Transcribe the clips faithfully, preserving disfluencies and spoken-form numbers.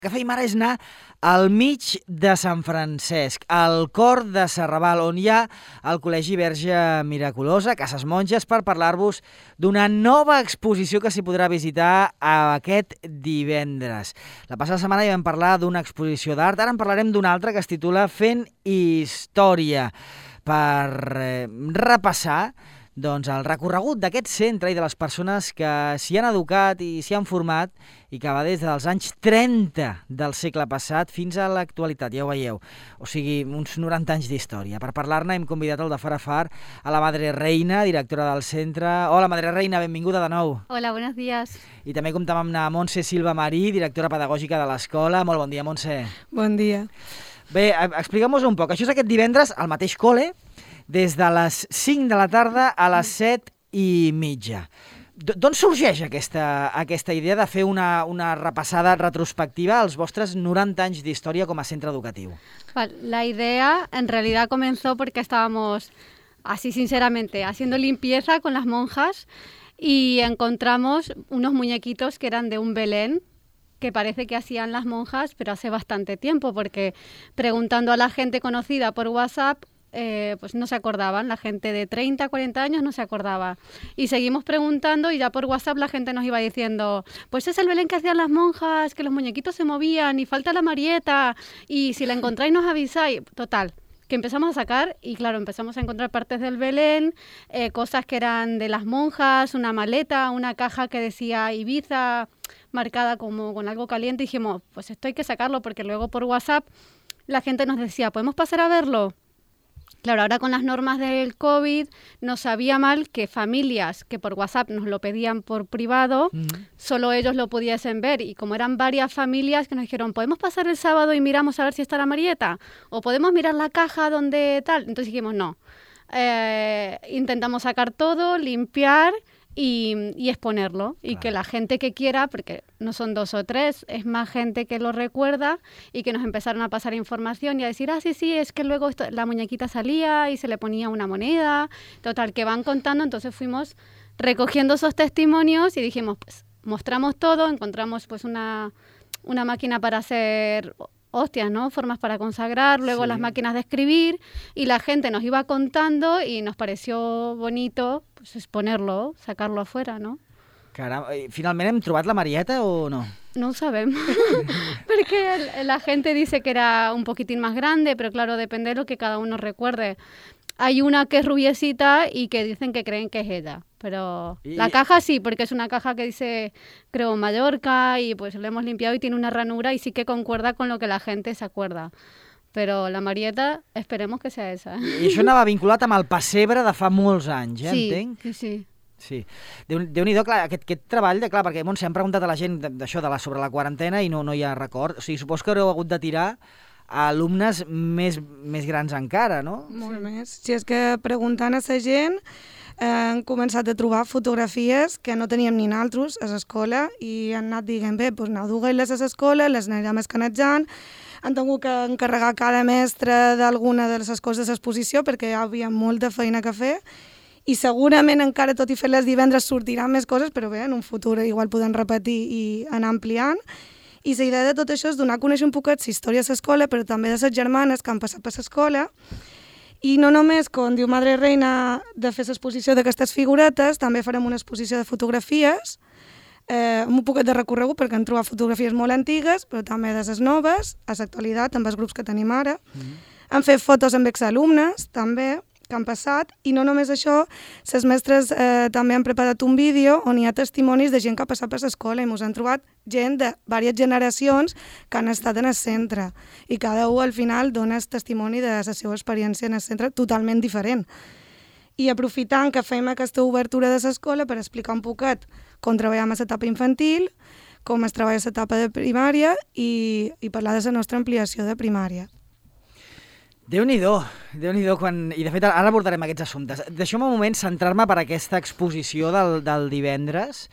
que fèiem ara és anar al mig de Sant Francesc, al cor de Serrabal, on hi ha el Col·legi Verge Miraculosa, Cases Monges, per parlar-vos d'una nova exposició que s'hi podrà visitar aquest divendres. La passada setmana ja vam parlar d'una exposició d'art, ara en parlarem d'una altra que es titula Fent Història, per eh, repassar doncs, el recorregut d'aquest centre i de les persones que s'hi han educat i s'hi han format i que va des dels anys trenta del segle passat fins a l'actualitat, ja ho veieu. O sigui, uns noranta anys d'història. Per parlar-ne hem convidat el de Far a Far a la Madre Reina, directora del centre. Hola, Madre Reina, benvinguda de nou. Hola, buenos días. I també comptem amb la Montse Silva Marí, directora pedagògica de l'escola. Molt bon dia, Montse. Bon dia. Bé, explica'm-nos un poc. Això és aquest divendres al mateix col·le, des de les cinc de la tarda a les set i mitja. D'on sorgeix aquesta, aquesta idea de fer una, una repassada retrospectiva als vostres noranta anys d'història com a centre educatiu? La idea en realidad comenzó porque estábamos, así sinceramente, haciendo limpieza con las monjas y encontramos unos muñequitos que eran de un Belén, que parece que hacían las monjas, pero hace bastante tiempo, porque preguntando a la gente conocida por WhatsApp, Eh, pues no se acordaban, la gente de treinta, cuarenta años no se acordaba. Y seguimos preguntando y ya por WhatsApp la gente nos iba diciendo, pues es el Belén que hacían las monjas, que los muñequitos se movían y falta la Marieta y si la encontráis nos avisáis. Total, que empezamos a sacar y claro, empezamos a encontrar partes del Belén, eh, cosas que eran de las monjas, una maleta, una caja que decía Ibiza, marcada como con algo caliente y dijimos, pues esto hay que sacarlo porque luego por WhatsApp la gente nos decía, ¿podemos pasar a verlo? Claro, ahora con las normas del COVID nos sabía mal que familias que por WhatsApp nos lo pedían por privado, mm. solo ellos lo pudiesen ver. Y como eran varias familias que nos dijeron, ¿podemos pasar el sábado y miramos a ver si está la Marieta? ¿O podemos mirar la caja donde tal? Entonces dijimos, no. Eh, intentamos sacar todo, limpiar y, y exponerlo. Y claro, que la gente que quiera, porque no son dos o tres, es más gente que lo recuerda y que nos empezaron a pasar información y a decir, ah, sí, sí, es que luego esto, la muñequita salía y se le ponía una moneda. Total, que van contando, entonces fuimos recogiendo esos testimonios y dijimos, pues mostramos todo, encontramos pues una, una máquina para hacer hostias, ¿no? Formas para consagrar, luego sí, las máquinas de escribir y la gente nos iba contando y nos pareció bonito pues exponerlo, sacarlo afuera, ¿no? Caram, finalment hem trobat la Marieta o no? No ho sabem, porque la gente dice que era un poquitín más grande, pero claro, depende de lo que cada uno recuerde. Hay una que es rubiecita y que dicen que creen que es ella, pero y... la caja sí, porque es una caja que dice, creo, Mallorca, y pues lo hemos limpiado y tiene una ranura y sí que concuerda con lo que la gente se acuerda. Però la Marieta, esperemos que sea esa. I això anava vinculat amb el pessebre de fa molts anys, eh, sí, entenc? Sí, sí. Sí. Déu, Déu-n'hi-do, clar, aquest, aquest treball, de, clar, perquè Montse, hem preguntat a la gent d'això de la, sobre la quarantena i no, no hi ha record. O sigui, supos que haureu hagut de tirar a alumnes més, més grans encara, no? Molt sí. més. Si és que preguntant a la gent eh, han començat a trobar fotografies que no teníem ni naltros a l'escola i han anat dient, bé, doncs aneu duent-les a l'escola, les anirem escanejant, han tingut que encarregar cada mestre d'alguna de les coses d'exposició perquè hi havia molta feina que fer i segurament encara tot i fer-les divendres sortiran més coses, però bé, en un futur igual podem repetir i anar ampliant. I la idea de tot això és donar a conèixer un poquet la història de l'escola, però també de les germanes que han passat per l'escola. I no només, com diu Madre Reina, de fer l'exposició d'aquestes figuretes, també farem una exposició de fotografies, eh, amb un poquet de recorregut, perquè hem trobat fotografies molt antigues, però també de les noves, a l'actualitat, amb els grups que tenim ara. Mm-hmm. Hem fet fotos amb exalumnes, també, que han passat, i no només això, les mestres eh, també han preparat un vídeo on hi ha testimonis de gent que ha passat per l'escola i ens han trobat gent de diverses generacions que han estat en el centre i cada un al final dona el testimoni de la seva experiència en el centre totalment diferent. I aprofitant que fem aquesta obertura de l'escola per explicar un poquet com treballem a l'etapa infantil, com es treballa a l'etapa de primària i, i parlar de la nostra ampliació de primària. Déu-n'hi-do, Déu-n'hi-do, quan... i de fet ara abordarem aquests assumptes. Deixeu-me un moment centrar-me per aquesta exposició del, del divendres.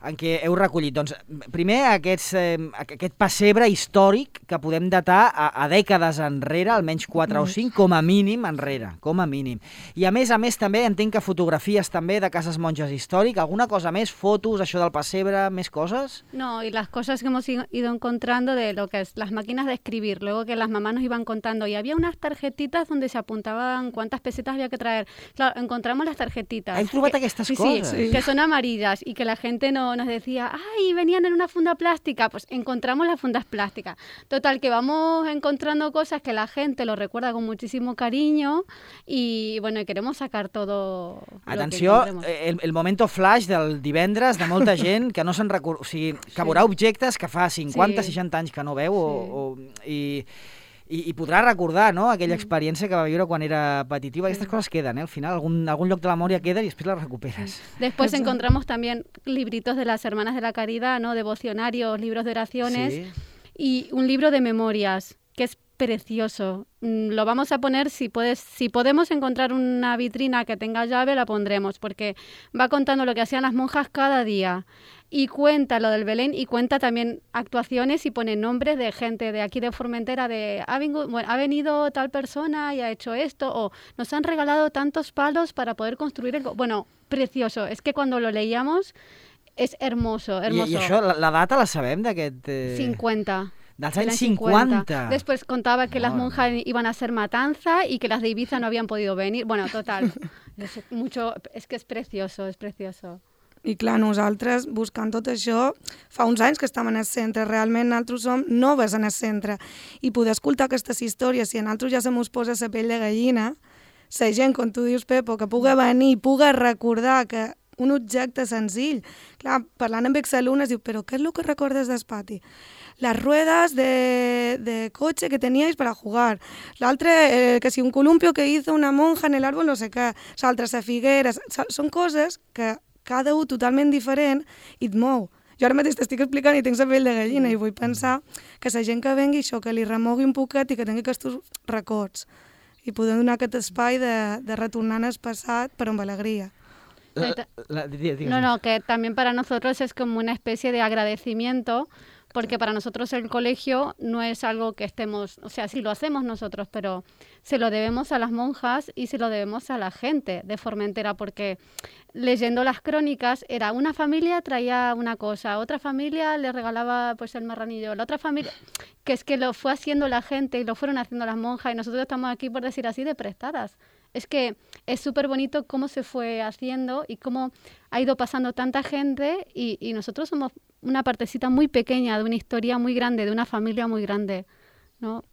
en què heu recollit? Doncs, primer, aquests, eh, aquest pessebre històric que podem datar a, a dècades enrere, almenys quatre o cinc, com a mínim enrere, com a mínim. I a més a més també entenc que fotografies també de cases monges històric, alguna cosa més, fotos, això del pessebre, més coses? No, y las cosas que hemos ido encontrando de lo que es las máquinas de escribir, luego que las mamás nos iban contando, y había unas tarjetitas donde se apuntaban cuántas pesetas había que traer. Claro, encontramos las tarjetitas. ¿Has trobat que, aquestes sí, coses? Sí, que son amarillas y que la gente no nos decía, ay, venían en una funda plástica. Pues encontramos las fundas plásticas. Total, que vamos encontrando cosas que la gente lo recuerda con muchísimo cariño y, bueno, y queremos sacar todo. Atenció, el, el momento flash del divendres de molta gent que no se'n recorda, o sigui, que sí. veurà objectes que fa cinquanta, sí. seixanta anys que no veu sí. o, o, i, i, i podrà recordar, no?, aquella experiència que va viure quan era petit. I aquestes sí. coses queden, eh? Al final, algun, algun lloc de la memòria queda i després les recuperes. Sí. Después encontramos también libritos de las Hermanas de la Caridad, ¿no?, devocionarios, libros de oraciones sí. y un libro de memorias, que es precioso. Lo vamos a poner, si puedes, si podemos encontrar una vitrina que tenga llave, la pondremos, porque va contando lo que hacían las monjas cada día y cuenta lo del Belén y cuenta también actuaciones y pone nombres de gente de aquí de Formentera, de ha, venido, bueno, ha venido tal persona y ha hecho esto, o nos han regalado tantos palos para poder construir el... Bueno, precioso. Es que cuando lo leíamos es hermoso, hermoso. I, i això, la, la data la sabem d'aquest... Eh... cincuenta. Dels anys cincuenta. Después contaba que no, las monjas no. iban a hacer matanza y que las de Ibiza no habían podido venir. Bueno, total. es, mucho, es que és precioso, és precioso. I clar, nosaltres, buscant tot això, fa uns anys que estem en el centre. Realment, nosaltres som noves en el centre. I poder escoltar aquestes històries, si a nosaltres ja se mos posa la pell de gallina, la gent, com tu dius, Pepo, que pugui venir, pugui recordar que un objecte senzill. Clar, parlant amb exalumnes, diu, però què és el que recordes del pati? Las ruedas de, de coche que teníais para jugar. L'altre, eh, que si un columpio que hizo una monja en el árbol, no sé què. L'altre, la figuera. Són coses que cada un totalment diferent i et mou. Jo ara mateix t'estic explicant i tinc la pell de gallina i vull pensar que la gent que vengui això, que li remogui un poquet i que tingui aquests records i poder donar aquest espai de, de retornar en el passat però amb alegria. La, la, la, no, no, que también para nosotros es como una especie de agradecimiento, porque para nosotros el colegio no es algo que estemos, o sea, sí lo hacemos nosotros, pero se lo debemos a las monjas y se lo debemos a la gente de Formentera, porque leyendo las crónicas era una familia traía una cosa, otra familia le regalaba pues el marranillo, la otra familia, que es que lo fue haciendo la gente y lo fueron haciendo las monjas y nosotros estamos aquí, por decir así, de prestadas. Es que es súper bonito cómo se fue haciendo y cómo ha ido pasando tanta gente y, y nosotros somos una partecita muy pequeña de una historia muy grande, de una familia muy grande, ¿no?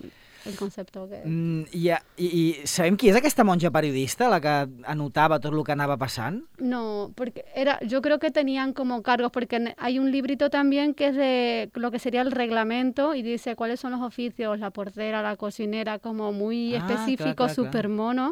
El concepte que... Mm, i, i, I sabem qui és aquesta monja periodista, la que anotava tot el que anava passant? No, porque era, yo creo que tenían como cargos, porque hay un librito también que es de lo que sería el reglamento y dice cuáles son los oficios, la portera, la cocinera, como muy ah, específico, súper mono.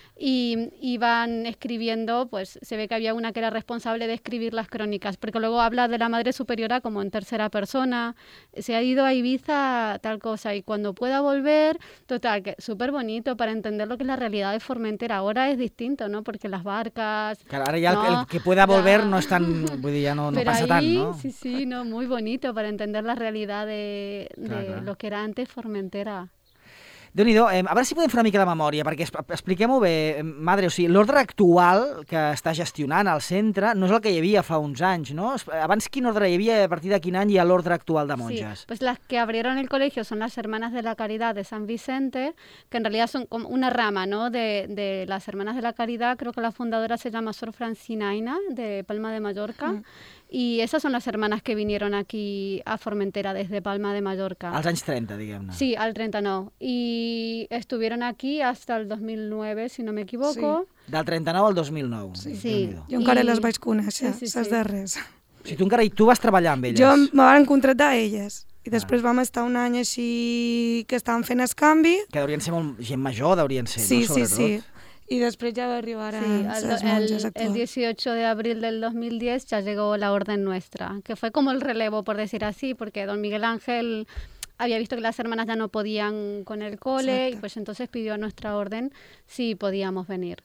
Y iban escribiendo, pues se ve que había una que era responsable de escribir las crónicas, porque luego habla de la Madre Superiora como en tercera persona, se ha ido a Ibiza tal cosa y cuando pueda volver, total, que súper bonito para entender lo que es la realidad de Formentera. Ahora es distinto, ¿no? Porque las barcas... Claro, ahora ya no, el, el que pueda volver ya. no es tan... Vull dir, ya no, no Pero pasa ahí, tan, ¿no? Sí, sí, no, muy bonito para entender la realidad de, de clar, clar. lo que era antes Formentera. Déu-n'hi-do, eh, a veure si podem fer una mica de memòria, perquè expliquem-ho bé, Madre, o sigui, l'ordre actual que està gestionant el centre no és el que hi havia fa uns anys, ¿no? Abans quin ordre hi havia, a partir de quin any hi ha l'ordre actual de monges? Sí, pues las que abrieron el colegio son las Hermanas de la Caridad de San Vicente, que en realidad son como una rama, ¿no?, de, de las Hermanas de la Caridad. Creo que la fundadora se llama Sor Francinaina, de Palma de Mallorca, mm. y esas son las hermanas que vinieron aquí a Formentera desde Palma de Mallorca. Als anys trenta, diguem-ne. Sí, al trenta-nou. I estuvieron aquí hasta el dos mil nueve, si no me equivoco. Sí. Del trenta-nou al dos mil nou. Sí. sí. Jo encara I... les vaig conèixer, sí, sí, les sí. darreres. O sigui, tu encara tu vas treballar amb elles. Jo me van contractar a elles. I després ah. vam estar un any així que estàvem fent el canvi. Que deurien ser molt gent major, deurien ser, sí, no? Sí, sí, sí. Y después ya arribarán sí, las monjas el, el dieciocho de abril del dos mil diez ya llegó la orden nuestra, que fue como el relevo, por decir así, porque don Miguel Ángel había visto que las hermanas ya no podían con el cole. Exacto. Y pues entonces pidió a nuestra orden si podíamos venir.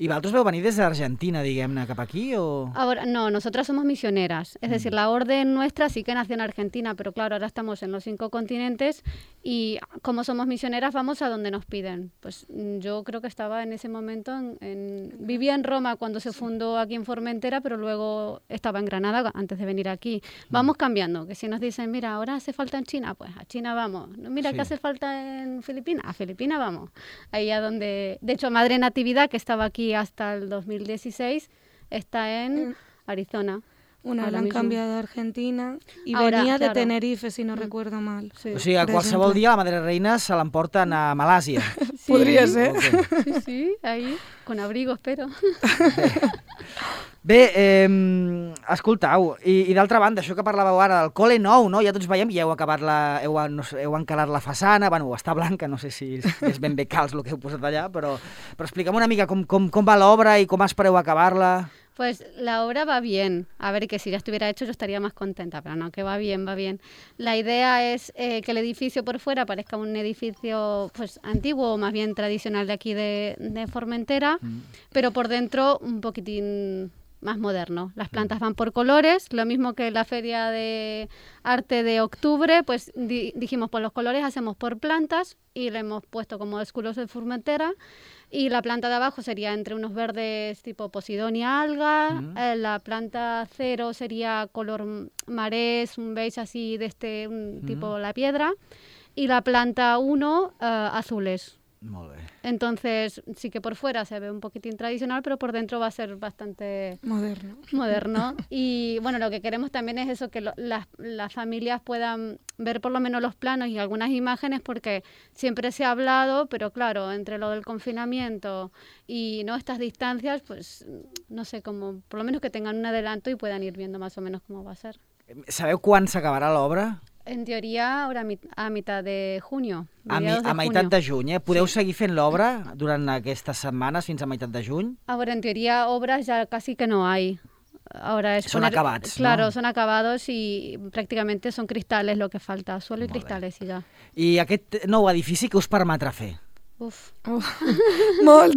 ¿Y vosotros veu venir desde Argentina, diguem-ne, cap aquí o...? Ahora, no, nosotras somos misioneras. Es decir, la orden nuestra sí que nació en Argentina, pero claro, ahora estamos en los cinco continentes y como somos misioneras vamos a donde nos piden. Pues yo creo que estaba en ese momento, en, en, vivía en Roma cuando se fundó aquí en Formentera, pero luego estaba en Granada antes de venir aquí. Vamos cambiando, que si nos dicen, mira, ahora hace falta en China, pues a China vamos. Mira, Sí. que hace falta en Filipinas, a Filipinas vamos. Ahí a donde, de hecho, Madre Natividad, que estaba aquí hasta el dos mil dieciséis, está en Arizona. Una Ahora l'han mismo. canviat d'Argentina i Ahora, venia de claro. Tenerife, si no Mm. recuerdo mal. Sí. O sigui, a Per qualsevol exemple. dia la Madre Reina se l'emporten a Malàsia. Sí, Podria ser. Ok. Sí, sí, ahí, con abrigo, espero. Bé, eh, escoltau, i, i d'altra banda, això que parlàveu ara del col·le nou, no? Ja tots veiem, ja heu acabat la, heu, no sé, heu encalat la façana, bueno, està blanca, no sé si és, és ben bé calç el que heu posat allà, però, però explica'm una mica com, com, com va l'obra i com espereu acabar-la. Pues la obra va bien. A ver, que si ya estuviera hecho yo estaría más contenta, pero no, que va bien, va bien. La idea es eh, que el edificio por fuera parezca un edificio pues antiguo, o más bien tradicional de aquí de, de Formentera, pero por dentro un poquitín más moderno. Las plantas van por colores, lo mismo que la Feria de Arte de octubre, pues di- dijimos, pues los colores hacemos por plantas y le hemos puesto como escudos de Formentera. Y la planta de abajo sería entre unos verdes tipo Posidonia alga, Mm. eh, la planta cero sería color m- marés, un beige así de este un tipo la piedra, y la planta uno eh, azules. Molt bé. Entonces sí que por fuera se ve un poquitín tradicional, pero por dentro va a ser bastante Moderno. moderno. Y bueno, lo que queremos también es eso, que lo- las, las familias puedan ver por lo menos los planos y algunas imágenes, porque siempre se ha hablado, pero claro, entre lo del confinamiento y no estas distancias, pues no sé, como por lo menos que tengan un adelanto y puedan ir viendo más o menos cómo va a ser. Sabeu quan s'acabarà l'obra? En teoría, ahora a, mit- a mitad de junio. A, mi, mediados de a meitat junio. de juny, eh? Podeu seguir fent l'obra durant aquestes setmanes fins a meitat de juny? Ahora, en teoría, obras ya casi que no hay. Ahora es Son poner- acabats, Claro, ¿no? son acabados y prácticamente son cristales lo que falta, suelo y Molt bé. cristales y ya. I aquest nou edifici que us permetrà fer? Uf. Oh. Molt.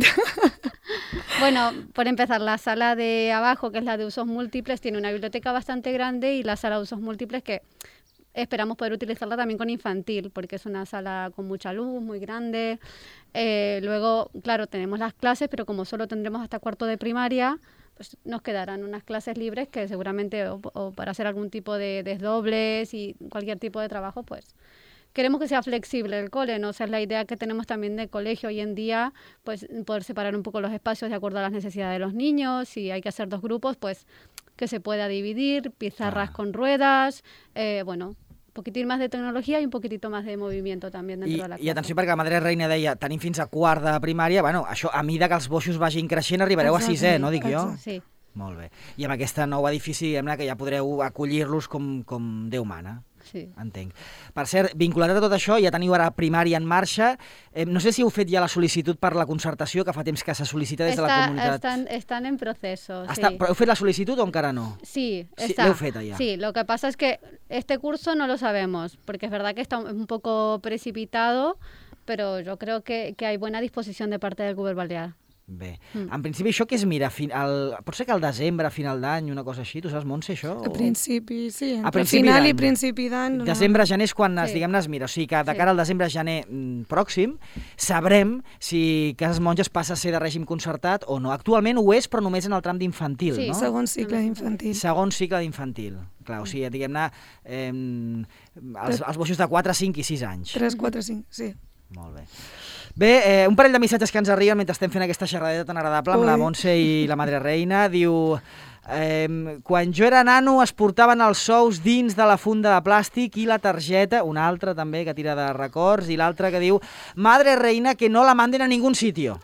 Bueno, por empezar, la sala de abajo, que es la de usos múltiples, tiene una biblioteca bastante grande, y la sala de usos múltiples que esperamos poder utilizarla también con infantil, porque es una sala con mucha luz, muy grande. Eh, luego, claro, tenemos las clases, pero como solo tendremos hasta cuarto de primaria, pues nos quedarán unas clases libres que seguramente, o, o para hacer algún tipo de desdobles y cualquier tipo de trabajo, pues queremos que sea flexible el cole, ¿no? O sea, es la idea que tenemos también de colegio hoy en día, pues poder separar un poco los espacios de acuerdo a las necesidades de los niños. Si hay que hacer dos grupos, pues que se pueda dividir, pizarras Ah. con ruedas, eh, bueno, un poquitín más de tecnología y un poquitito más de movimiento también dentro I, de la I clase. atenció, perquè la Madre Reina deia tenim fins a quart de primària, bueno, això a mida que els boixos vagin creixent arribareu Exacte. a sisè, no dic jo? Exacte. Sí. Molt bé. I amb aquest nou edifici, diguem-ne, que ja podreu acollir-los com, com Déu mana. Sí. Entenc. Per cert, vinculat a tot això, ja teniu ara primària en marxa. Eh, no sé si heu fet ja la sol·licitud per la concertació, que fa temps que se sol·licita des de la Está- comunitat. están, están en proceso. Està, sí. Però heu fet la sol·licitud o encara no? Sí, Sí, está. l'heu feta ja. Sí, lo que pasa es que este curso no lo sabemos, porque es verdad que está un un poco precipitado, pero yo creo que, que hay buena disposición de parte del Govern Balear. Bé. Mm. En principi, això que es mira, fin, el, pot ser que al desembre, a final d'any, una cosa així, tu saps, Montse, això? A principi, sí. Entre principi final d'any. i principi d'any. no. Desembre, gener és quan es, Sí. diguem-ne, es mira. O sigui que de Sí. cara al desembre-gener mm, pròxim sabrem si Cases Monges passa a ser de règim concertat o no. Actualment ho és, però només en el tram d'infantil, Sí, no? Segon cicle d'infantil. Segon cicle d'infantil. Clar, o sigui, diguem-ne, eh, els, els boixos de quatre, cinc i sis anys. tres, quatre, cinc, sí. Molt bé. Bé, eh, un parell de missatges que ens arriben mentre estem fent aquesta xerradeta tan agradable amb Ui. la Montse i la Madre Reina. Diu, eh, quan jo era nano es portaven els sous dins de la funda de plàstic i la targeta, una altra també que tira de records, i l'altra que diu, Madre Reina, que no la manden a ningún sitio.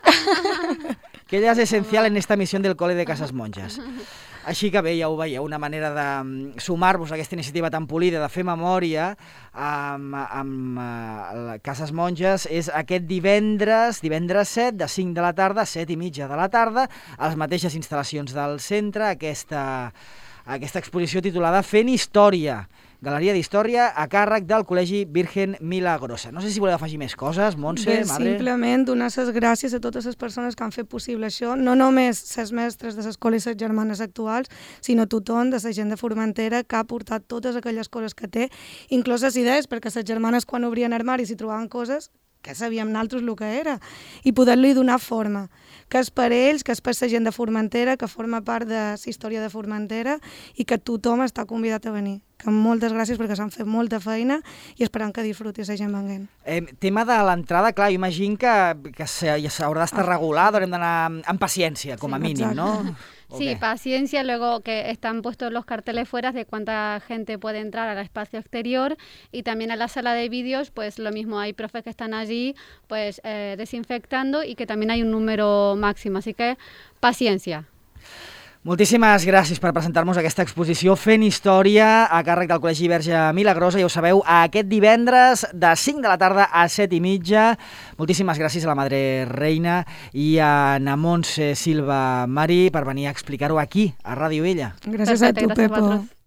Que ella és essencial en esta misión del cole de Cases Monges. Així que bé, ja ho veieu, una manera de mm, sumar-vos a aquesta iniciativa tan polida de fer memòria amb, amb uh, Cases Monges és aquest divendres, divendres set, de cinc de la tarda a set i mitja de la tarda, a les mateixes instal·lacions del centre, aquesta, aquesta exposició titulada Fent Història, Galeria d'Història a càrrec del Col·legi Virgen Milagrosa. No sé si voleu afegir més coses, Montse, Bé, madre. simplement donar les gràcies a totes les persones que han fet possible això, no només les mestres de l'escola i les germanes actuals, sinó tothom de la gent de Formentera que ha portat totes aquelles coses que té, inclús les idees, perquè les germanes quan obrien armaris i trobaven coses que sabíem nosaltres el que era, i poder-li donar forma, que és per ells, que és per la gent de Formentera, que forma part de la història de Formentera i que tothom està convidat a venir. Que moltes gràcies perquè s'han fet molta feina i esperant que disfruti la gent venguent. Eh, tema de l'entrada, clar, imagino que, que s'haurà d'estar regulat, haurem d'anar amb paciència, com a Sí, mínim, exacte. no? Sí, Okay. paciencia, luego que están puestos los carteles fuera de cuánta gente puede entrar al espacio exterior y también a la sala de vídeos, pues lo mismo, hay profes que están allí pues eh, desinfectando y que también hay un número máximo, así que paciencia. Moltíssimes gràcies per presentar-nos aquesta exposició Fent Història a càrrec del Col·legi Verge Milagrosa. Ja ho sabeu, aquest divendres de cinc de la tarda a set i mitja. Moltíssimes gràcies a la Madre Reina i a na Montse Silva Mari per venir a explicar-ho aquí, a Ràdio Illa. Gràcies a Perfecte, tu, gràcies a Pepo. vosaltres.